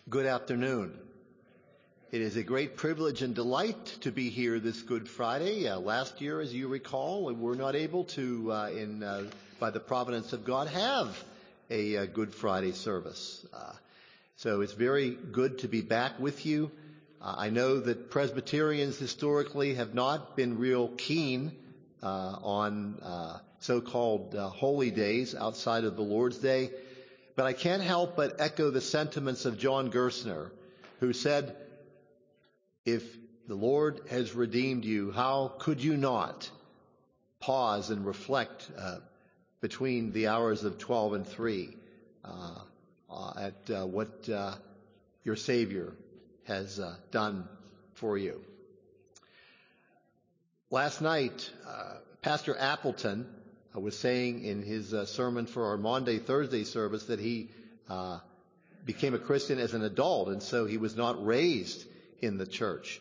Good afternoon. It is a great privilege and delight to be here this Good Friday. Last year, as you recall, we were not able to, by the providence of God, have a Good Friday service. So it's very good to be back with you. I know that Presbyterians historically have not been real keen on so-called holy days outside of the Lord's Day. But I can't help but echo the sentiments of John Gerstner, who said, if the Lord has redeemed you, how could you not pause and reflect between the hours of 12 and 3 at what your Savior has done for you? Last night, Pastor Appleton was saying in his sermon for our Maundy Thursday service that he became a Christian as an adult, and so he was not raised in the church.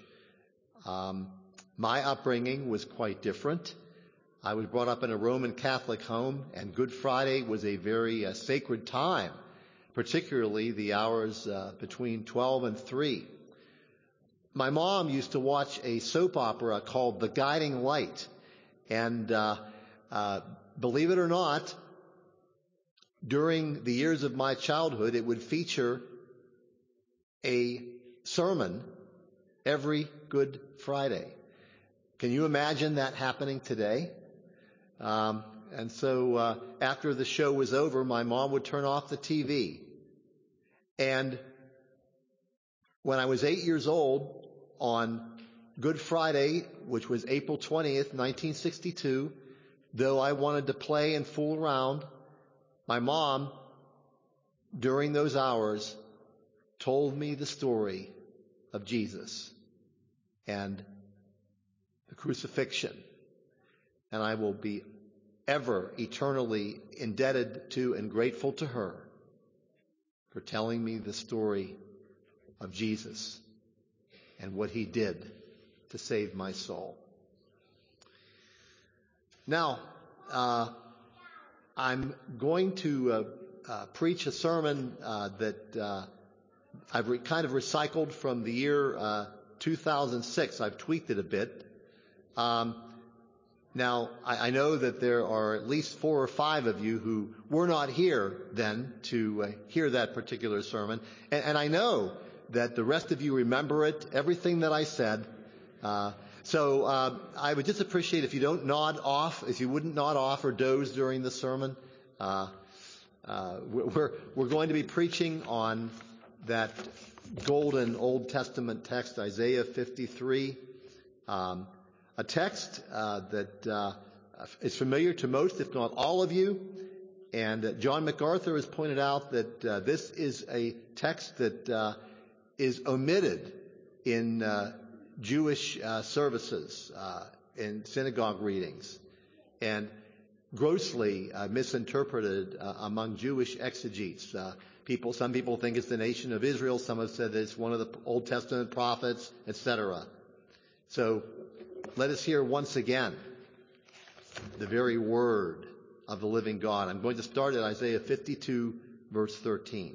My upbringing was quite different. I was brought up in a Roman Catholic home, and Good Friday was a very sacred time, particularly the hours between 12 and 3. My mom used to watch a soap opera called The Guiding Light, and believe it or not, during the years of my childhood, it would feature a sermon every Good Friday. Can you imagine that happening today? And so after the show was over, my mom would turn off the TV. And when I was 8 years old, on Good Friday, which was April 20th, 1962, though I wanted to play and fool around, my mom, during those hours, told me the story of Jesus and the crucifixion. And I will be ever eternally indebted to and grateful to her for telling me the story of Jesus and what he did to save my soul. Now, I'm going to preach a sermon that I've kind of recycled from the year 2006. I've tweaked it a bit. Now, I know that there are at least 4 or 5 of you who were not here then to hear that particular sermon. And I know that the rest of you remember it, everything that I said. So I would just appreciate if you don't nod off, if you wouldn't nod off or doze during the sermon. We're going to be preaching on that golden Old Testament text, Isaiah 53, a text that is familiar to most, if not all of you. And John MacArthur has pointed out that this is a text that is omitted in Jewish services, in synagogue readings, and grossly misinterpreted among Jewish exegetes. Some people think it's the nation of Israel. Some have said that it's one of the Old Testament prophets, etc. So let us hear once again the very word of the living God. I'm going to start at Isaiah 52, verse 13.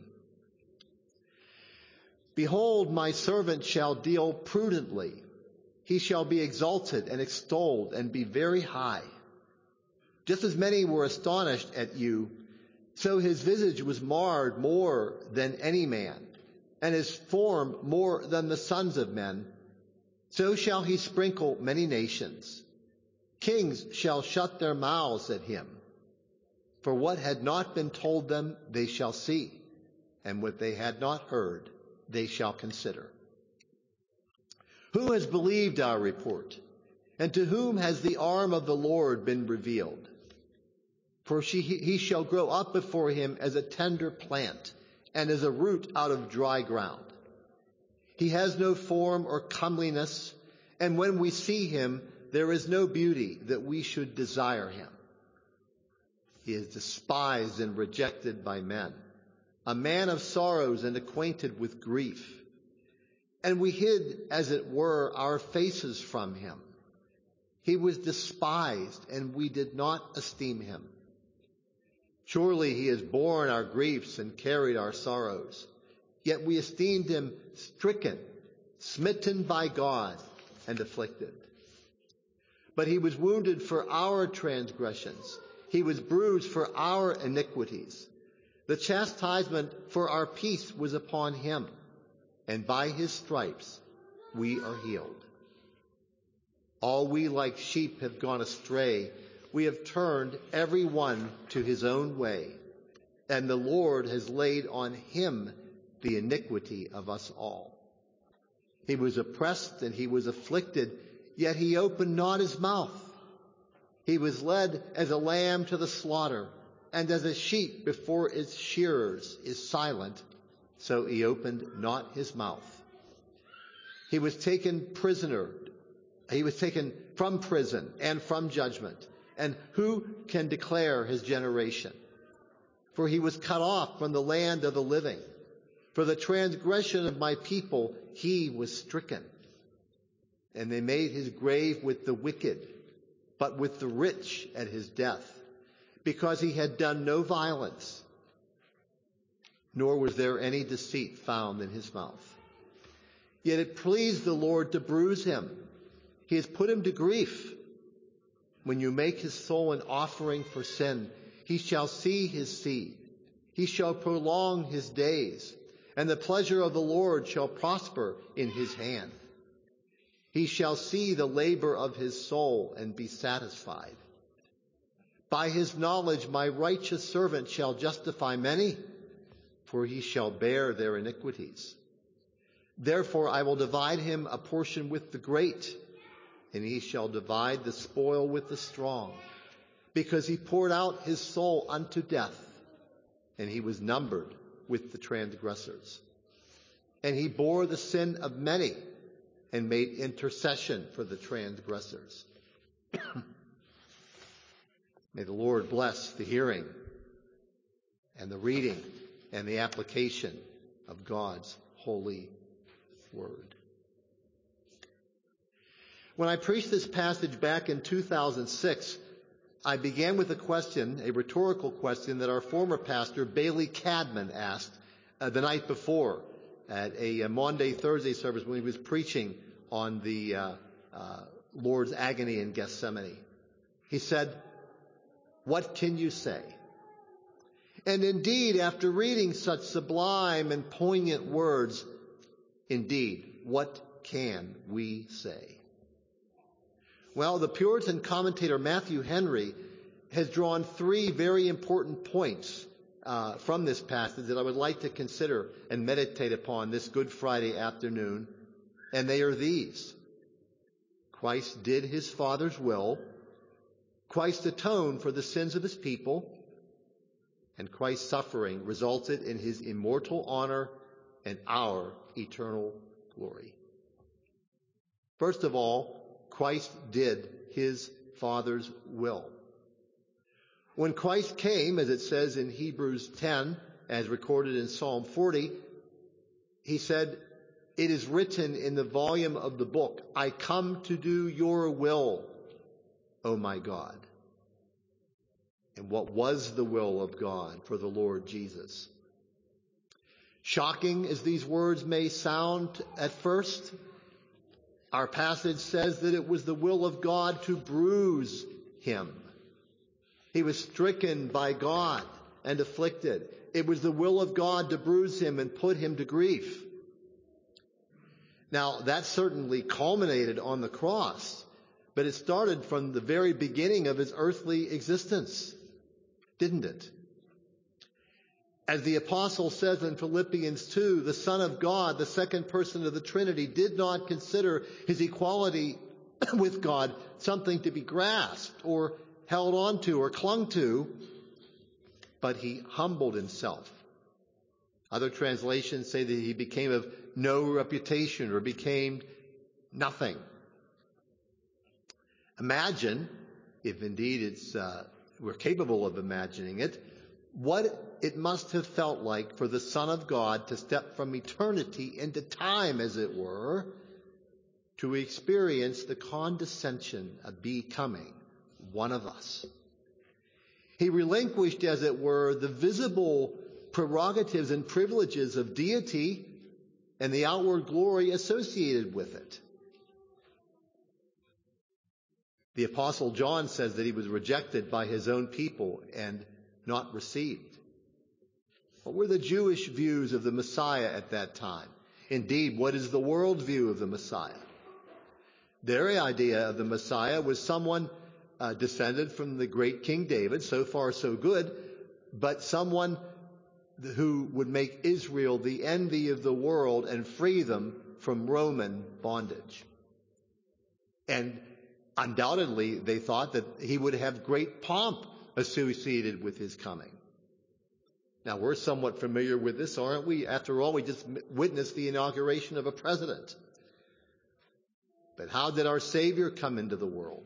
Behold, my servant shall deal prudently. He shall be exalted and extolled and be very high. Just as many were astonished at you, so his visage was marred more than any man, and his form more than the sons of men. So shall he sprinkle many nations. Kings shall shut their mouths at him. For what had not been told them, they shall see, and what they had not heard, they shall consider. Who has believed our report? And to whom has the arm of the Lord been revealed? For he shall grow up before him as a tender plant, and as a root out of dry ground. He has no form or comeliness, and when we see him, there is no beauty that we should desire him. He is despised and rejected by men, a man of sorrows and acquainted with grief. And we hid, as it were, our faces from him. He was despised, and we did not esteem him. Surely he has borne our griefs and carried our sorrows. Yet we esteemed him stricken, smitten by God, and afflicted. But he was wounded for our transgressions. He was bruised for our iniquities. The chastisement for our peace was upon him, and by his stripes we are healed. All we like sheep have gone astray. We have turned every one to his own way, and the Lord has laid on him the iniquity of us all. He was oppressed and he was afflicted, yet he opened not his mouth. He was led as a lamb to the slaughter, and as a sheep before its shearers is silent, so he opened not his mouth. He was taken from prison and from judgment. And who can declare his generation? For he was cut off from the land of the living. For the transgression of my people he was stricken. And they made his grave with the wicked, but with the rich at his death, because he had done no violence, nor was there any deceit found in his mouth. Yet it pleased the Lord to bruise him. He has put him to grief. When you make his soul an offering for sin, he shall see his seed. He shall prolong his days, and the pleasure of the Lord shall prosper in his hand. He shall see the labor of his soul and be satisfied. By his knowledge my righteous servant shall justify many, for he shall bear their iniquities. Therefore I will divide him a portion with the great, and he shall divide the spoil with the strong, because he poured out his soul unto death, and he was numbered with the transgressors. And he bore the sin of many, and made intercession for the transgressors. May the Lord bless the hearing and the reading and the application of God's holy word. When I preached this passage back in 2006, I began with a rhetorical question that our former pastor, Bailey Cadman, asked the night before at a Maundy Thursday service when he was preaching on the Lord's agony in Gethsemane. He said, "What can you say?" And indeed, after reading such sublime and poignant words, indeed, what can we say? Well, the Puritan commentator Matthew Henry has drawn three very important points from this passage that I would like to consider and meditate upon this Good Friday afternoon. And they are these: Christ did his Father's will, Christ atoned for the sins of his people, and Christ's suffering resulted in his immortal honor and our eternal glory. First of all, Christ did his Father's will. When Christ came, as it says in Hebrews 10, as recorded in Psalm 40, he said, "It is written in the volume of the book, I come to do your will, O my God." And what was the will of God for the Lord Jesus? Shocking as these words may sound at first, our passage says that it was the will of God to bruise him. He was stricken by God and afflicted. It was the will of God to bruise him and put him to grief. Now, that certainly culminated on the cross, but it started from the very beginning of his earthly existence, didn't it? As the apostle says in Philippians 2, the Son of God, the second person of the Trinity, did not consider his equality with God something to be grasped or held on to or clung to, but he humbled himself. Other translations say that he became of no reputation or became nothing. Imagine, if indeed we're capable of imagining it, what it must have felt like for the Son of God to step from eternity into time, as it were, to experience the condescension of becoming one of us. He relinquished, as it were, the visible prerogatives and privileges of deity and the outward glory associated with it. The Apostle John says that he was rejected by his own people and not received. What were the Jewish views of the Messiah at that time? Indeed, what is the world view of the Messiah? Their idea of the Messiah was someone descended from the great King David, so far so good, but someone who would make Israel the envy of the world and free them from Roman bondage. And undoubtedly, they thought that he would have great pomp associated with his coming. Now, we're somewhat familiar with this, aren't we? After all, we just witnessed the inauguration of a president. But how did our Savior come into the world?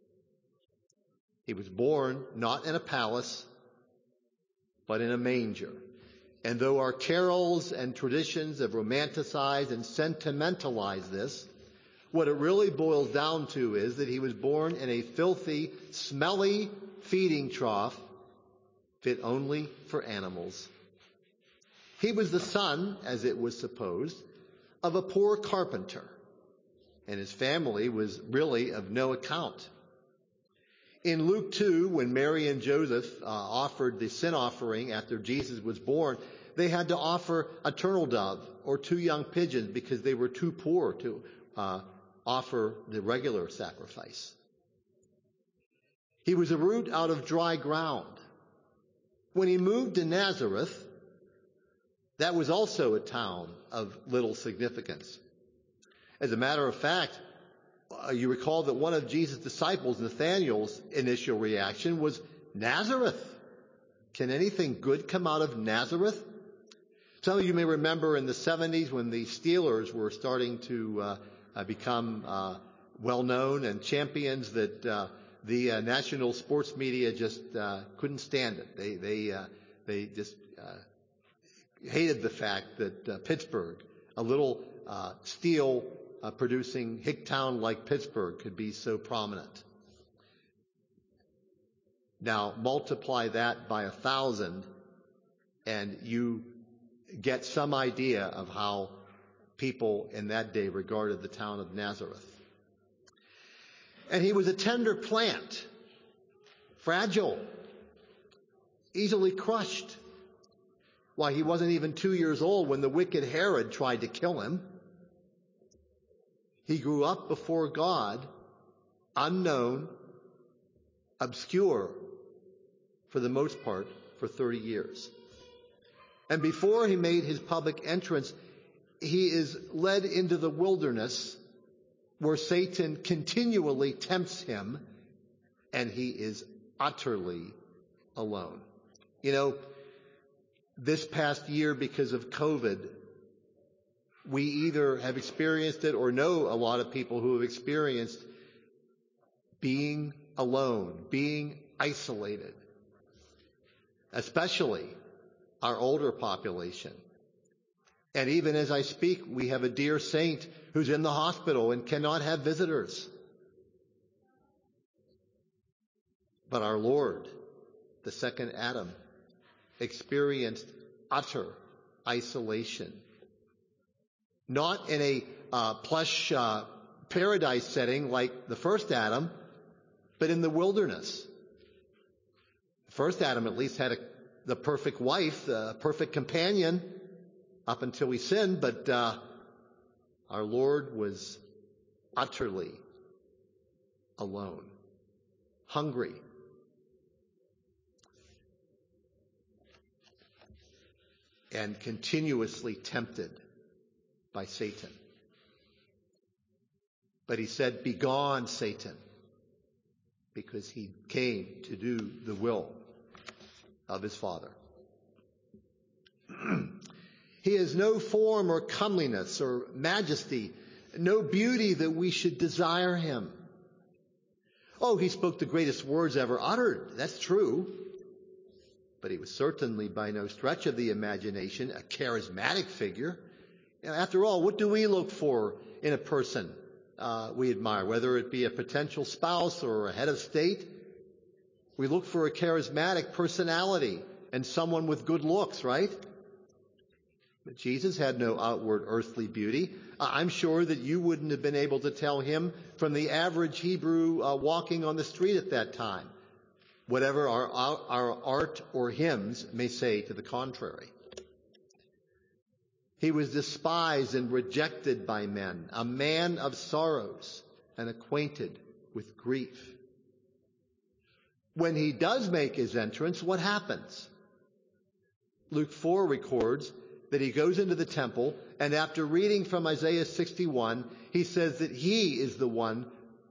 He was born not in a palace, but in a manger. And though our carols and traditions have romanticized and sentimentalized this, what it really boils down to is that he was born in a filthy, smelly feeding trough fit only for animals. He was the son, as it was supposed, of a poor carpenter, and his family was really of no account. In Luke 2, when Mary and Joseph offered the sin offering after Jesus was born, they had to offer a turtle dove or 2 young pigeons because they were too poor to offer the regular sacrifice. He was a root out of dry ground. When he moved to Nazareth, that was also a town of little significance. As a matter of fact, you recall that one of Jesus' disciples, Nathanael's initial reaction was, Nazareth? Can anything good come out of Nazareth? Some of you may remember in the 70s when the Steelers were starting to become well-known and champions that the national sports media just couldn't stand it. They just hated the fact that Pittsburgh, a little steel producing hick town like Pittsburgh, could be so prominent. Now multiply that by 1,000 and you get some idea of how people in that day regarded the town of Nazareth. And he was a tender plant, fragile, easily crushed. Why, he wasn't even 2 years old when the wicked Herod tried to kill him. He grew up before God, unknown, obscure, for the most part, for 30 years. And before he made his public entrance, he is led into the wilderness where Satan continually tempts him, and he is utterly alone. You know, this past year, because of COVID, we either have experienced it or know a lot of people who have experienced being alone, being isolated, especially our older population. And even as I speak, we have a dear saint who's in the hospital and cannot have visitors. But our Lord, the second Adam, experienced utter isolation. Not in a plush paradise setting like the first Adam, but in the wilderness. The first Adam at least had the perfect wife, the perfect companion, up until he sinned, but our Lord was utterly alone, hungry, and continuously tempted by Satan. But he said, "Begone, Satan," because he came to do the will of his Father. He has no form or comeliness or majesty, no beauty that we should desire him. Oh, he spoke the greatest words ever uttered. That's true. But he was certainly by no stretch of the imagination a charismatic figure. After all, what do we look for in a person we admire, whether it be a potential spouse or a head of state? We look for a charismatic personality and someone with good looks, right? But Jesus had no outward earthly beauty. I'm sure that you wouldn't have been able to tell him from the average Hebrew walking on the street at that time, whatever our art or hymns may say to the contrary. He was despised and rejected by men, a man of sorrows and acquainted with grief. When he does make his entrance, what happens? Luke 4 records that he goes into the temple, and after reading from Isaiah 61, he says that he is the one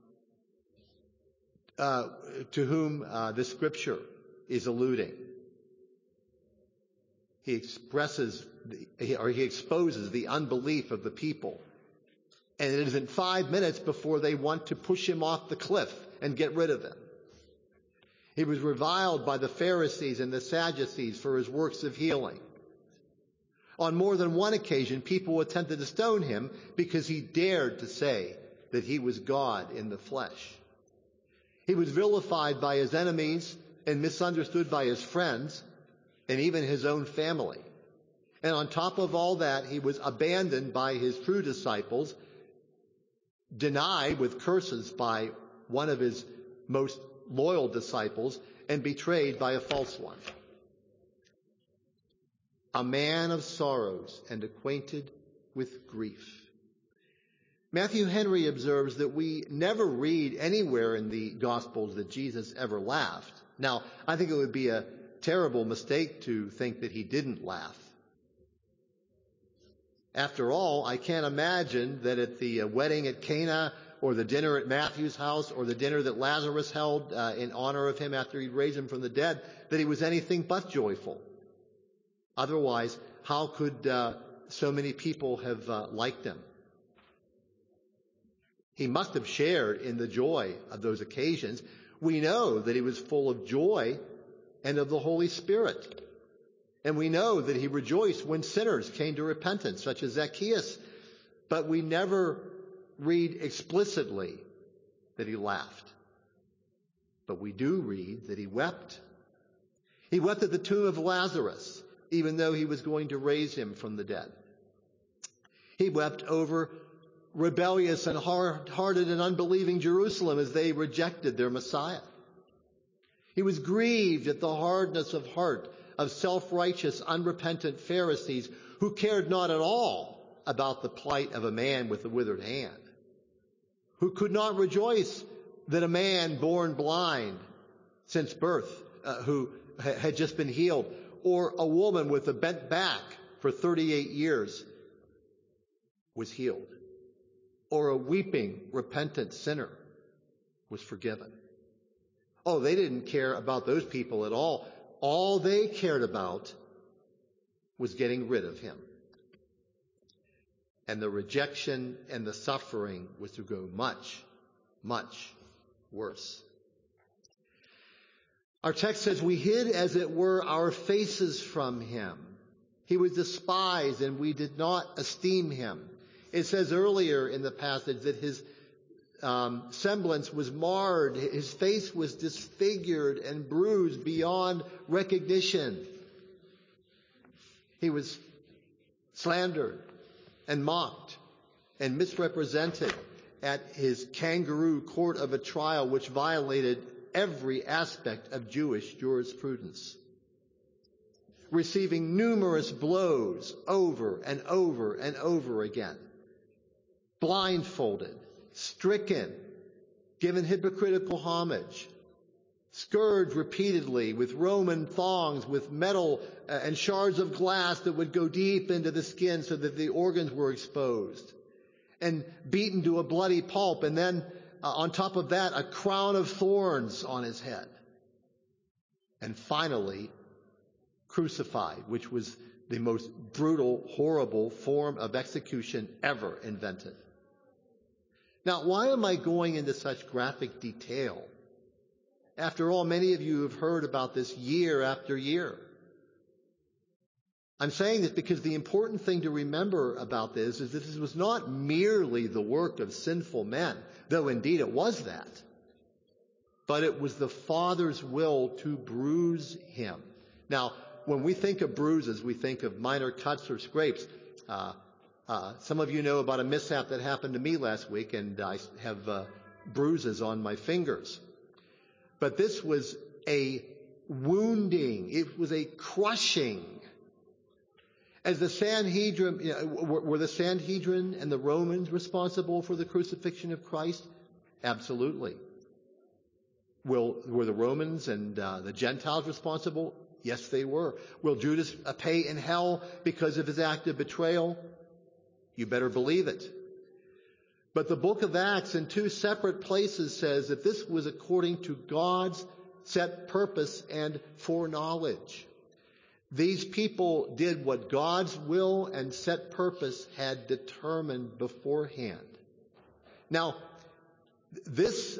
to whom the scripture is alluding. He exposes the unbelief of the people. And it isn't 5 minutes before they want to push him off the cliff and get rid of him. He was reviled by the Pharisees and the Sadducees for his works of healing. On more than one occasion, people attempted to stone him because he dared to say that he was God in the flesh. He was vilified by his enemies and misunderstood by his friends and even his own family. And on top of all that, he was abandoned by his true disciples, denied with curses by one of his most loyal disciples, and betrayed by a false one. A man of sorrows and acquainted with grief. Matthew Henry observes that we never read anywhere in the Gospels that Jesus ever laughed. Now, I think it would be a terrible mistake to think that he didn't laugh. After all, I can't imagine that at the wedding at Cana, or the dinner at Matthew's house, or the dinner that Lazarus held in honor of him after he'd raised him from the dead, that he was anything but joyful. Otherwise, how could so many people have liked him? He must have shared in the joy of those occasions. We know that he was full of joy and of the Holy Spirit. And we know that he rejoiced when sinners came to repentance, such as Zacchaeus. But we never read explicitly that he laughed. But we do read that he wept. He wept at the tomb of Lazarus, even though he was going to raise him from the dead. He wept over rebellious and hard-hearted and unbelieving Jerusalem as they rejected their Messiah. He was grieved at the hardness of heart of self-righteous, unrepentant Pharisees who cared not at all about the plight of a man with a withered hand, who could not rejoice that a man born blind since birth, who had just been healed, or a woman with a bent back for 38 years was healed, or a weeping, repentant sinner was forgiven. Oh, they didn't care about those people at all. All they cared about was getting rid of him. And the rejection and the suffering was to go much, much worse. Our text says, we hid, as it were, our faces from him. He was despised, and we did not esteem him. It says earlier in the passage that his semblance was marred. His face was disfigured and bruised beyond recognition. He was slandered and mocked and misrepresented at his kangaroo court of a trial which violated every aspect of Jewish jurisprudence, receiving numerous blows over and over and over again, blindfolded, stricken, given hypocritical homage, scourged repeatedly with Roman thongs, with metal and shards of glass that would go deep into the skin so that the organs were exposed, and beaten to a bloody pulp, and then on top of that, a crown of thorns on his head. And finally, crucified, which was the most brutal, horrible form of execution ever invented. Now, why am I going into such graphic detail? After all, many of you have heard about this year after year. I'm saying this because the important thing to remember about this is that this was not merely the work of sinful men, though indeed it was that, but it was the Father's will to bruise him. Now, when we think of bruises, we think of minor cuts or scrapes. Some of you know about a mishap that happened to me last week, and I have bruises on my fingers. But this was a wounding. It was a crushing. As the Sanhedrin, were the Sanhedrin and the Romans responsible for the crucifixion of Christ? Absolutely. Were the Romans and the Gentiles responsible? Yes, they were. Will Judas pay in hell because of his act of betrayal? You better believe it. But the book of Acts in two separate places says that this was according to God's set purpose and foreknowledge. These people did what God's will and set purpose had determined beforehand. Now, this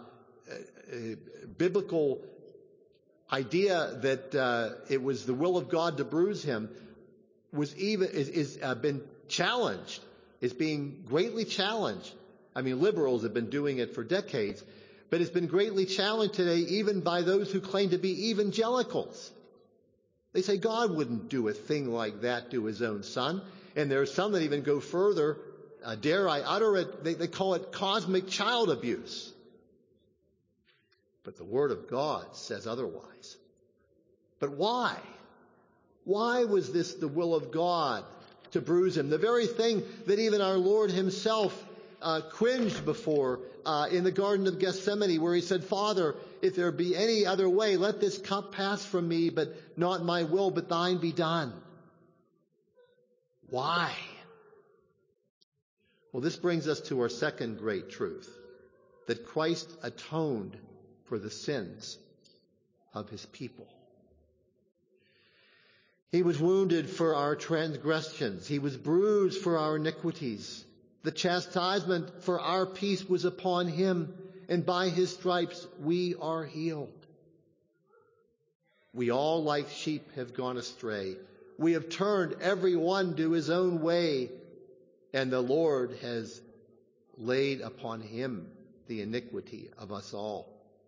biblical idea that it was the will of God to bruise him is been challenged. Is being greatly challenged. I mean, liberals have been doing it for decades, but it's been greatly challenged today even by those who claim to be evangelicals. They say God wouldn't do a thing like that to his own son. And there are some that even go further, dare I utter it, they call it cosmic child abuse. But the Word of God says otherwise. But why? Why was this the will of God to bruise him? The very thing that even our Lord himself cringed before in the Garden of Gethsemane, where he said, Father, if there be any other way, let this cup pass from me, but not my will, but thine be done. Why? Well, this brings us to our second great truth, that Christ atoned for the sins of his people. He was wounded for our transgressions. He was bruised for our iniquities. The chastisement for our peace was upon him, and by his stripes we are healed. We all, like sheep, have gone astray. We have turned every one to his own way, and the Lord has laid upon him the iniquity of us all.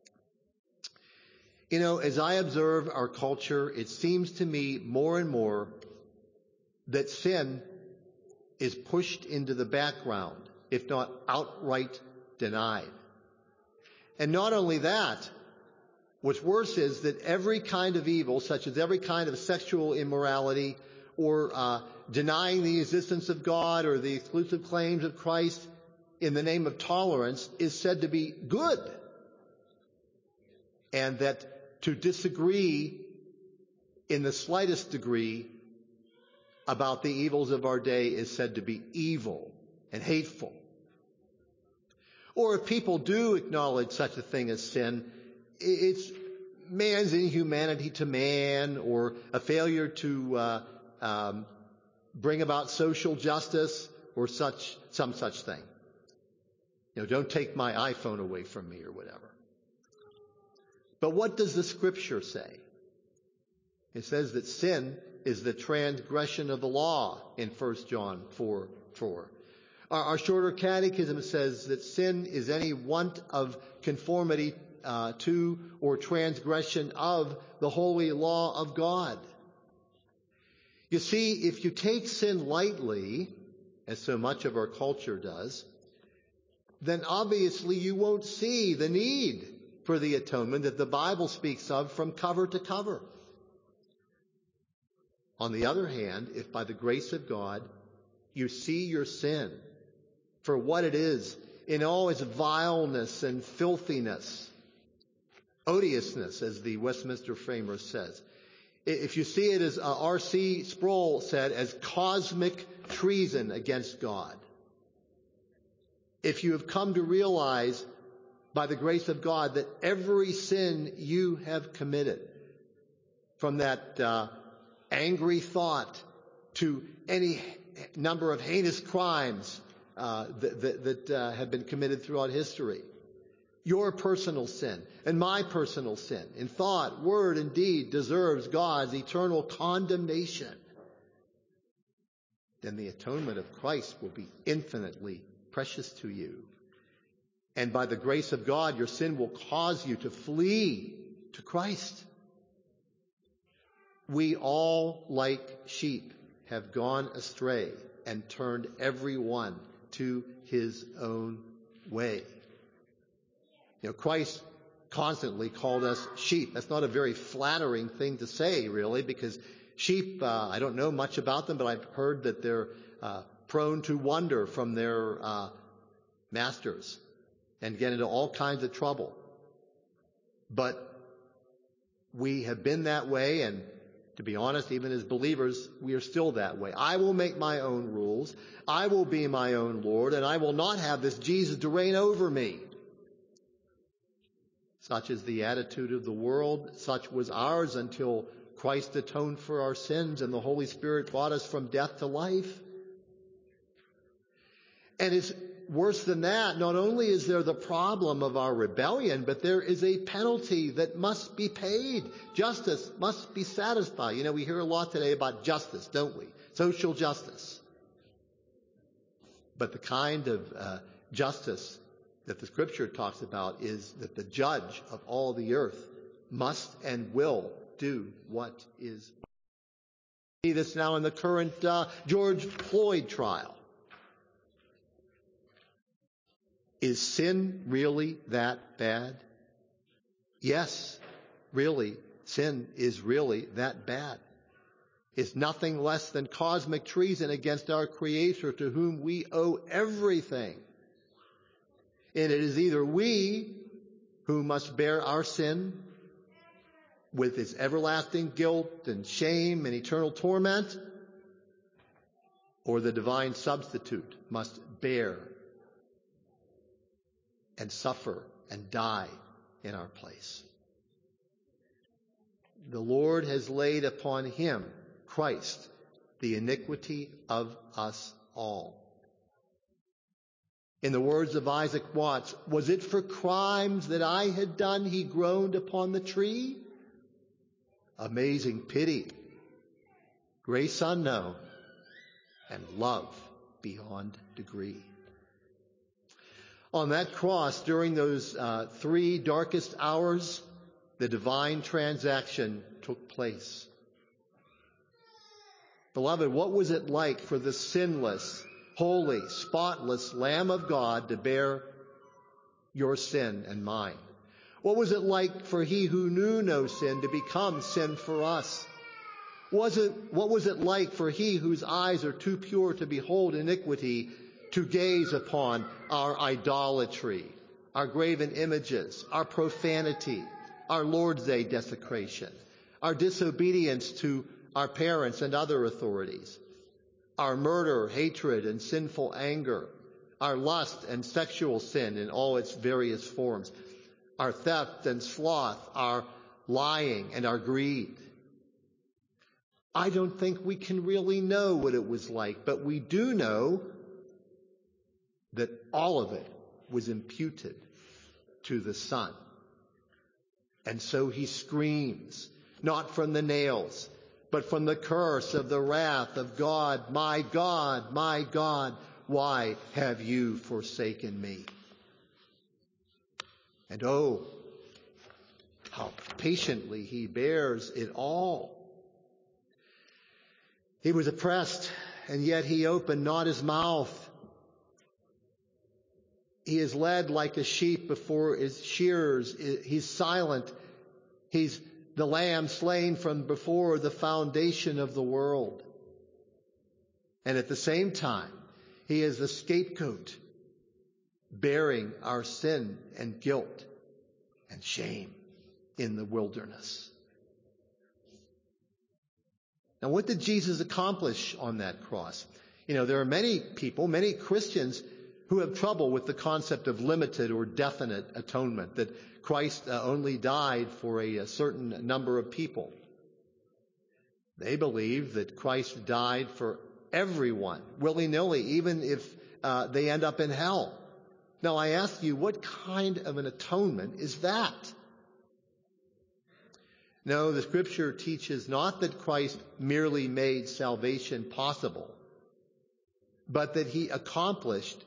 You know, as I observe our culture, it seems to me more and more that sin is pushed into the background, if not outright denied. And not only that, what's worse is that every kind of evil, such as every kind of sexual immorality or denying the existence of God or the exclusive claims of Christ in the name of tolerance, is said to be good. And that to disagree in the slightest degree about the evils of our day is said to be evil and hateful. Or if people do acknowledge such a thing as sin, it's man's inhumanity to man, or a failure to bring about social justice, or some such thing. You know, don't take my iPhone away from me or whatever. But what does the Scripture say? It says that sin is the transgression of the law in 1 John 4:4. Our shorter catechism says that sin is any want of conformity to or transgression of the holy law of God. You see, if you take sin lightly, as so much of our culture does, then obviously you won't see the need for the atonement that the Bible speaks of from cover to cover. On the other hand, if by the grace of God you see your sin for what it is in all its vileness and filthiness, odiousness, as the Westminster Framer says, if you see it, as R.C. Sproul said, as cosmic treason against God, if you have come to realize by the grace of God that every sin you have committed, from that angry thought to any number of heinous crimes that have been committed throughout history, your personal sin and my personal sin in thought, word, and deed deserves God's eternal condemnation, then the atonement of Christ will be infinitely precious to you. And by the grace of God, your sin will cause you to flee to Christ. We all, like sheep, have gone astray and turned every one to his own way. Christ constantly called us sheep. That's not a very flattering thing to say, really, because sheep, I don't know much about them, but I've heard that they're prone to wander from their masters and get into all kinds of trouble. But we have been that way, and to be honest, even as believers, we are still that way. I will make my own rules. I will be my own Lord, and I will not have this Jesus to reign over me. Such is the attitude of the world. Such was ours until Christ atoned for our sins and the Holy Spirit brought us from death to life. And it's worse than that. Not only is there the problem of our rebellion, but there is a penalty that must be paid. Justice must be satisfied. We hear a lot today about justice, don't we? Social justice. But the kind of justice that the Scripture talks about is that the judge of all the earth must and will do what is. We see this now in the current George Floyd trial. Is sin really that bad? Yes, really, sin is really that bad. It's nothing less than cosmic treason against our Creator, to whom we owe everything. And it is either we who must bear our sin with its everlasting guilt and shame and eternal torment, or the divine substitute must bear and suffer and die in our place. The Lord has laid upon him, Christ, the iniquity of us all. In the words of Isaac Watts, was it for crimes that I had done he groaned upon the tree? Amazing pity, grace unknown, and love beyond degree. On that cross, during those 3 darkest hours, the divine transaction took place. Beloved, what was it like for the sinless, holy, spotless Lamb of God to bear your sin and mine? What was it like for he who knew no sin to become sin for us? What was it like for he whose eyes are too pure to behold iniquity to gaze upon our idolatry, our graven images, our profanity, our Lord's Day desecration, our disobedience to our parents and other authorities, our murder, hatred, and sinful anger, our lust and sexual sin in all its various forms, our theft and sloth, our lying and our greed? I don't think we can really know what it was like, but we do know that all of it was imputed to the Son. And so he screams, not from the nails, but from the curse of the wrath of God, my God, why have you forsaken me? And oh, how patiently he bears it all. He was oppressed, and yet he opened not his mouth. He is led like a sheep before his shearers. He's silent. He's the lamb slain from before the foundation of the world. And at the same time, he is the scapegoat, bearing our sin and guilt and shame in the wilderness. Now, what did Jesus accomplish on that cross? There are many people, many Christians, who have trouble with the concept of limited or definite atonement, that Christ only died for a certain number of people. They believe that Christ died for everyone, willy-nilly, even if they end up in hell. Now, I ask you, what kind of an atonement is that? No, the Scripture teaches not that Christ merely made salvation possible, but that he accomplished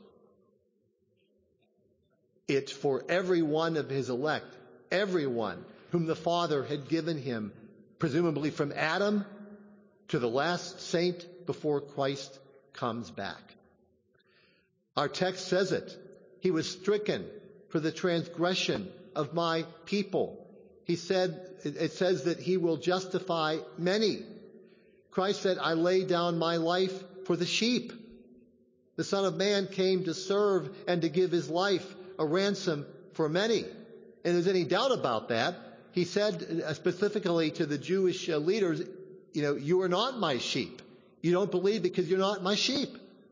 it for every one of his elect, everyone whom the Father had given him presumably from Adam to the last saint before Christ comes back. Our text says it. He was stricken for the transgression of my people. It says that he will justify many. Christ said, I lay down my life for the sheep. The Son of Man came to serve and to give his life a ransom for many. And if there's any doubt about that, he said specifically to the Jewish leaders, you are not my sheep. You don't believe because you're not my sheep.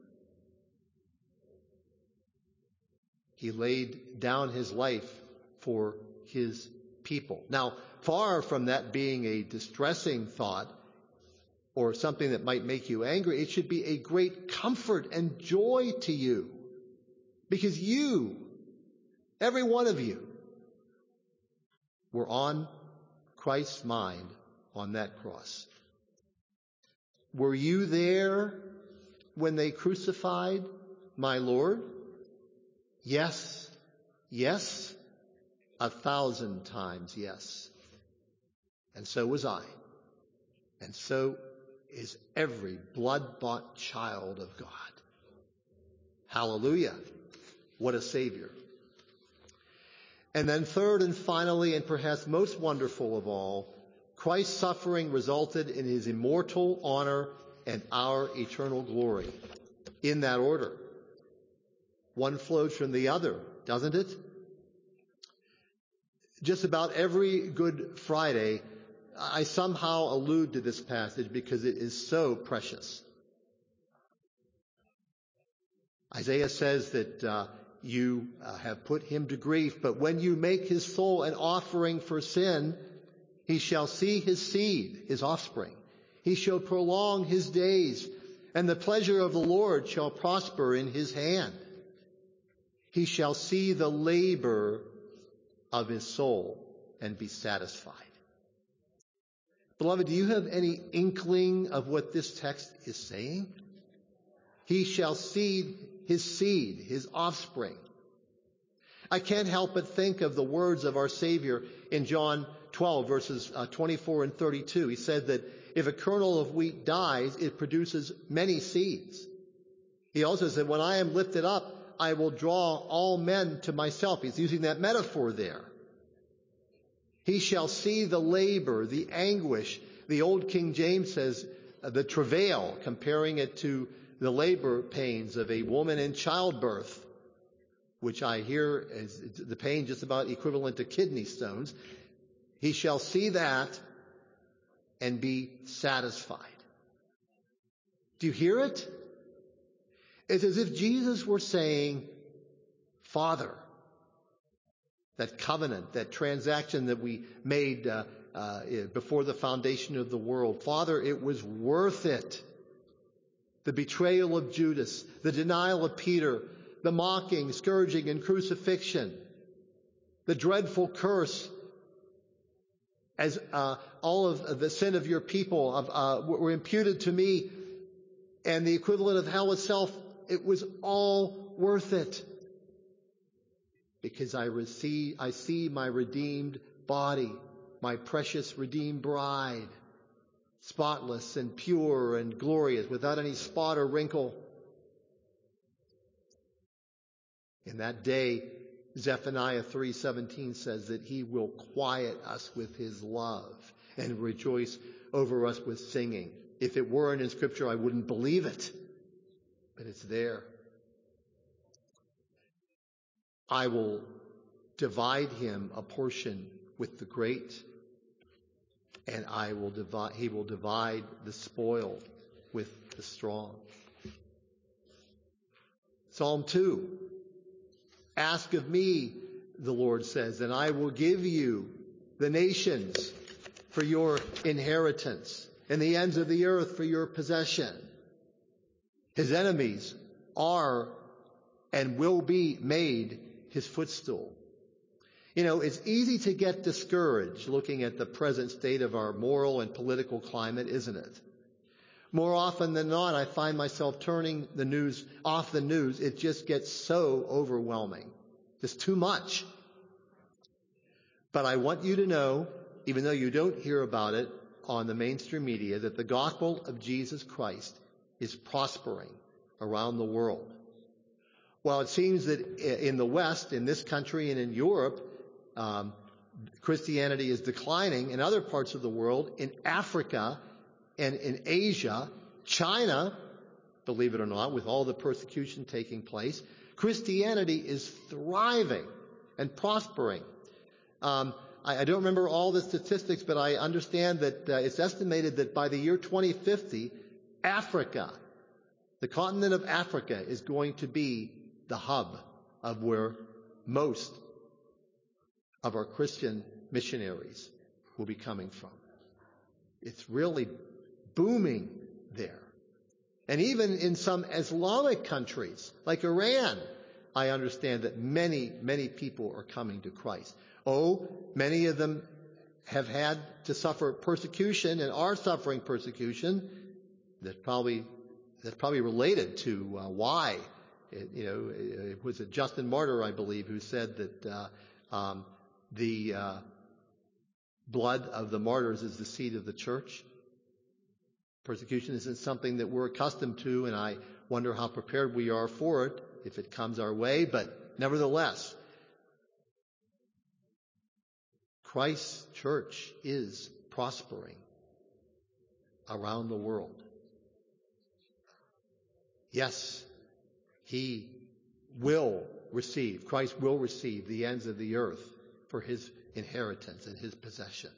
He laid down his life for his people. Now, far from that being a distressing thought or something that might make you angry, it should be a great comfort and joy to you. Because you, every one of you, were on Christ's mind on that cross. Were you there when they crucified my Lord? Yes, yes, 1,000 times yes. And so was I. And so is every blood-bought child of God. Hallelujah. What a Savior. And then third and finally, and perhaps most wonderful of all, Christ's suffering resulted in his immortal honor and our eternal glory. In that order. One flows from the other, doesn't it? Just about every Good Friday, I somehow allude to this passage because it is so precious. Isaiah says that you have put him to grief, but when you make his soul an offering for sin, he shall see his seed, his offspring. He shall prolong his days, and the pleasure of the Lord shall prosper in his hand. He shall see the labor of his soul and be satisfied. Beloved, do you have any inkling of what this text is saying? He shall see his seed, his offspring. I can't help but think of the words of our Savior in John 12, verses 24 and 32. He said that if a kernel of wheat dies, it produces many seeds. He also said, when I am lifted up, I will draw all men to myself. He's using that metaphor there. He shall see the labor, the anguish. The old King James says the travail, comparing it to the labor pains of a woman in childbirth, which I hear is the pain just about equivalent to kidney stones. He shall see that and be satisfied. Do you hear it? It's as if Jesus were saying, Father, that covenant, that transaction that we made before the foundation of the world, Father, it was worth it. The betrayal of Judas, the denial of Peter, the mocking, scourging, and crucifixion, the dreadful curse, as all of the sin of your people were imputed to me, and the equivalent of hell itself, it was all worth it. Because I see my redeemed body, my precious redeemed bride, spotless and pure and glorious, without any spot or wrinkle. In that day, Zephaniah 3:17 says that he will quiet us with his love and rejoice over us with singing. If it weren't in Scripture, I wouldn't believe it. But it's there. I will divide him a portion with the great, and he will divide the spoil with the strong. Psalm 2. Ask of me, the Lord says, and I will give you the nations for your inheritance and the ends of the earth for your possession. His enemies are and will be made his footstool. It's easy to get discouraged looking at the present state of our moral and political climate, isn't it? More often than not, I find myself turning the news off the news. It just gets so overwhelming. Just too much. But I want you to know, even though you don't hear about it on the mainstream media that the gospel of Jesus Christ is prospering around the world. Well, it seems that in the West, in this country and in Europe, Christianity is declining. In other parts of the world, in Africa and in Asia, China, believe it or not, with all the persecution taking place, Christianity is thriving and prospering. I don't remember all the statistics, but I understand that it's estimated that by the year 2050, Africa, the continent of Africa, is going to be the hub of where most of our Christian missionaries will be coming from. It's really booming there. And even in some Islamic countries, like Iran, I understand that many, many people are coming to Christ. Oh, many of them have had to suffer persecution and are suffering persecution. That's probably related to why. It was Justin Martyr, I believe, who said that the blood of the martyrs is the seed of the church. Persecution isn't something that we're accustomed to, and I wonder how prepared we are for it if it comes our way. But nevertheless, Christ's church is prospering around the world. Yes, Christ will receive the ends of the earth for his inheritance and his possession.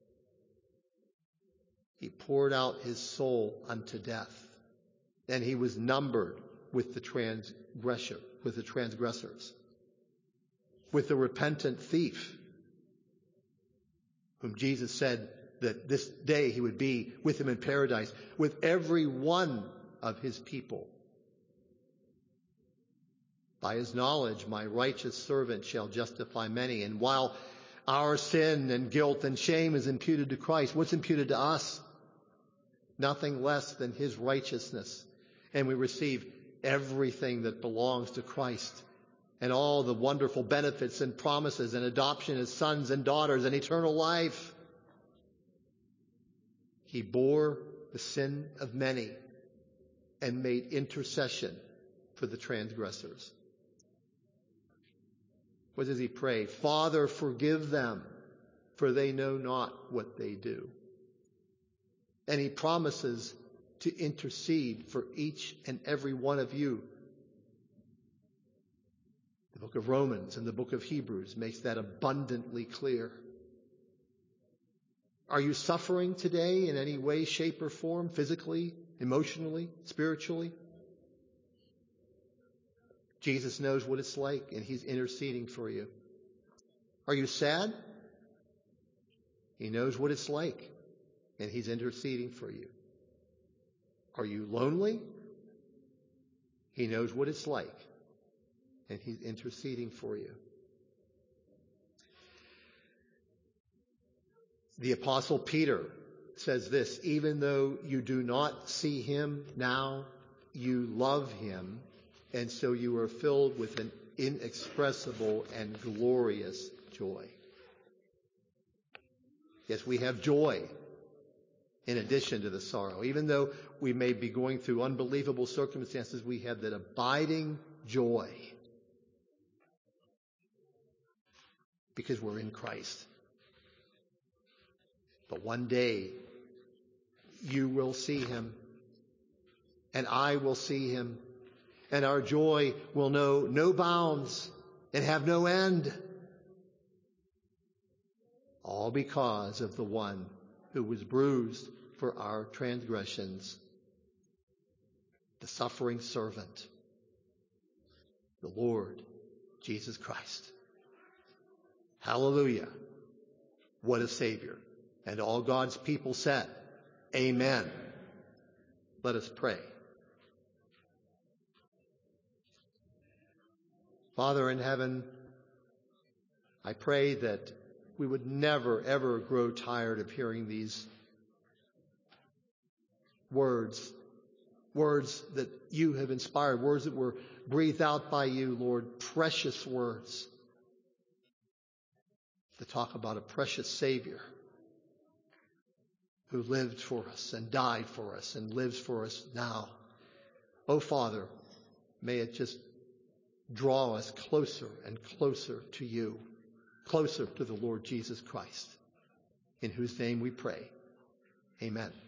He poured out his soul unto death, and he was numbered with the transgressors, with the repentant thief, whom Jesus said that this day he would be with him in paradise, with every one of his people. By his knowledge, my righteous servant shall justify many. And while our sin and guilt and shame is imputed to Christ, what's imputed to us? Nothing less than his righteousness. And we receive everything that belongs to Christ and all the wonderful benefits and promises and adoption as sons and daughters and eternal life. He bore the sin of many and made intercession for the transgressors. What does he pray? Father, forgive them, for they know not what they do. And he promises to intercede for each and every one of you. The book of Romans and the book of Hebrews makes that abundantly clear. Are you suffering today in any way, shape, or form, physically, emotionally, spiritually? Jesus knows what it's like, and he's interceding for you. Are you sad? He knows what it's like, and he's interceding for you. Are you lonely? He knows what it's like, and he's interceding for you. The Apostle Peter says this, even though you do not see him now, you love him, and so you are filled with an inexpressible and glorious joy. Yes, we have joy in addition to the sorrow. Even though we may be going through unbelievable circumstances, we have that abiding joy because we're in Christ. But one day, you will see him, and I will see him, and our joy will know no bounds and have no end. All because of the one who was bruised for our transgressions, the suffering servant, the Lord Jesus Christ. Hallelujah. What a Savior. And all God's people said, Amen. Let us pray. Father in heaven, I pray that we would never, ever grow tired of hearing these words that you have inspired, words that were breathed out by you, Lord, precious words that talk about a precious Savior who lived for us and died for us and lives for us now. Oh, Father, may it just draw us closer and closer to you, closer to the Lord Jesus Christ, in whose name we pray. Amen.